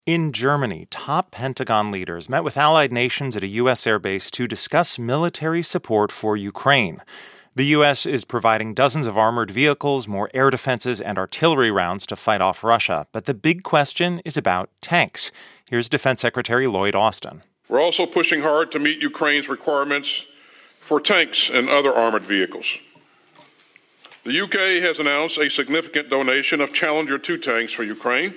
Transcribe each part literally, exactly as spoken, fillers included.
In Germany, top Pentagon leaders met with allied nations at a U S airbase to discuss military support for Ukraine. The U S is providing dozens of armored vehicles, more air defenses, and artillery rounds to fight off Russia. But the big question is about tanks. Here's Defense Secretary Lloyd Austin. We're also pushing hard to meet Ukraine's requirements for tanks and other armored vehicles. The U K has announced a significant donation of Challenger two tanks for Ukraine.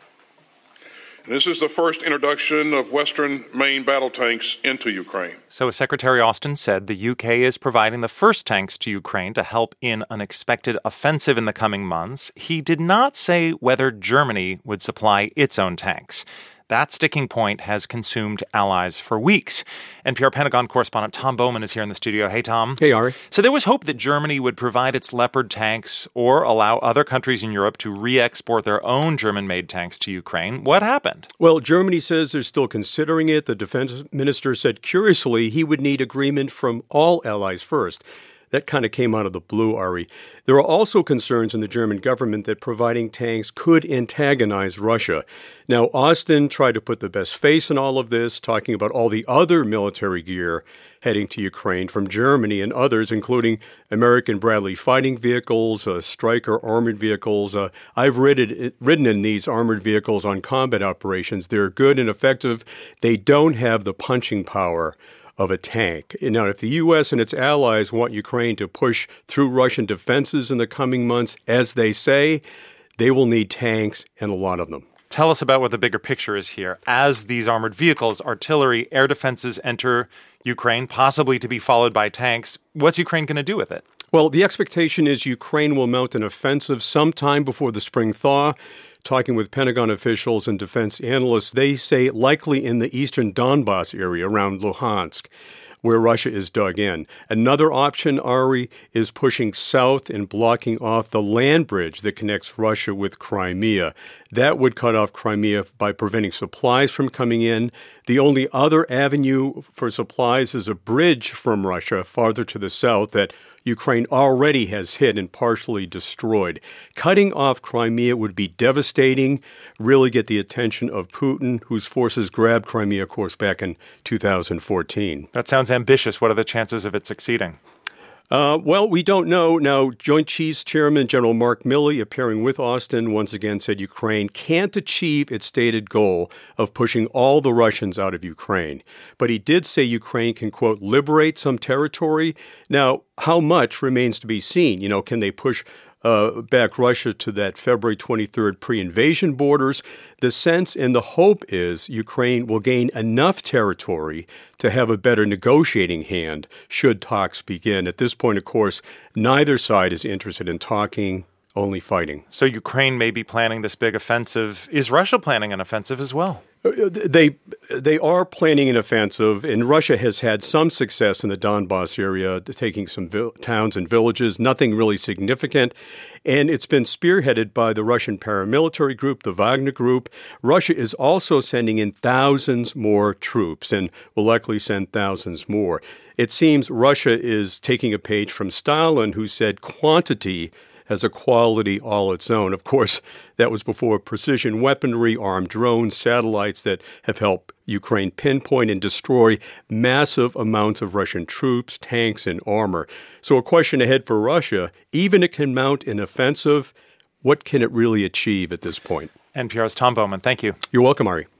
And this is the first introduction of Western main battle tanks into Ukraine. So as Secretary Austin said, the U K is providing the first tanks to Ukraine to help in an expected offensive in the coming months. He did not say whether Germany would supply its own tanks. That sticking point has consumed allies for weeks. N P R Pentagon correspondent Tom Bowman is here in the studio. Hey, Tom. Hey, Ari. So there was hope that Germany would provide its Leopard tanks or allow other countries in Europe to re-export their own German-made tanks to Ukraine. What happened? Well, Germany says they're still considering it. The defense minister said, curiously, he would need agreement from all allies first. That kind of came out of the blue, Ari. There are also concerns in the German government that providing tanks could antagonize Russia. Now, Austin tried to put the best face in all of this, talking about all the other military gear heading to Ukraine from Germany and others, including American Bradley fighting vehicles, uh, Stryker armored vehicles. Uh, I've ridden, ridden in these armored vehicles on combat operations. They're good and effective. They don't have the punching power of a tank. Now, if the U S and its allies want Ukraine to push through Russian defenses in the coming months, as they say, they will need tanks and a lot of them. Tell us about what the bigger picture is here. As these armored vehicles, artillery, air defenses enter Ukraine, possibly to be followed by tanks, what's Ukraine going to do with it? Well, the expectation is Ukraine will mount an offensive sometime before the spring thaw. Talking with Pentagon officials and defense analysts, they say likely in the eastern Donbas area around Luhansk, where Russia is dug in. Another option, Ari, is pushing south and blocking off the land bridge that connects Russia with Crimea. That would cut off Crimea by preventing supplies from coming in. The only other avenue for supplies is a bridge from Russia farther to the south that Ukraine already has hit and partially destroyed. Cutting off Crimea would be devastating, really get the attention of Putin, whose forces grabbed Crimea, of course, back in two thousand fourteen. That sounds ambitious. What are the chances of it succeeding? Uh, well, we don't know. Now, Joint Chiefs Chairman General Mark Milley, appearing with Austin, once again said Ukraine can't achieve its stated goal of pushing all the Russians out of Ukraine. But he did say Ukraine can, quote, liberate some territory. Now, how much remains to be seen? You know, can they push Uh, back Russia to that February twenty-third pre-invasion borders? The sense and the hope is Ukraine will gain enough territory to have a better negotiating hand should talks begin. At this point, of course, neither side is interested in talking, only fighting. So Ukraine may be planning this big offensive. Is Russia planning an offensive as well? They they are planning an offensive, and Russia has had some success in the Donbas area, taking some vil- towns and villages, nothing really significant. And it's been spearheaded by the Russian paramilitary group, the Wagner Group. Russia is also sending in thousands more troops and will likely send thousands more. It seems Russia is taking a page from Stalin, who said quantity has a quality all its own. Of course, that was before precision weaponry, armed drones, satellites that have helped Ukraine pinpoint and destroy massive amounts of Russian troops, tanks, and armor. So a question ahead for Russia, even if it can mount an offensive, what can it really achieve at this point? N P R's Tom Bowman, thank you. You're welcome, Ari.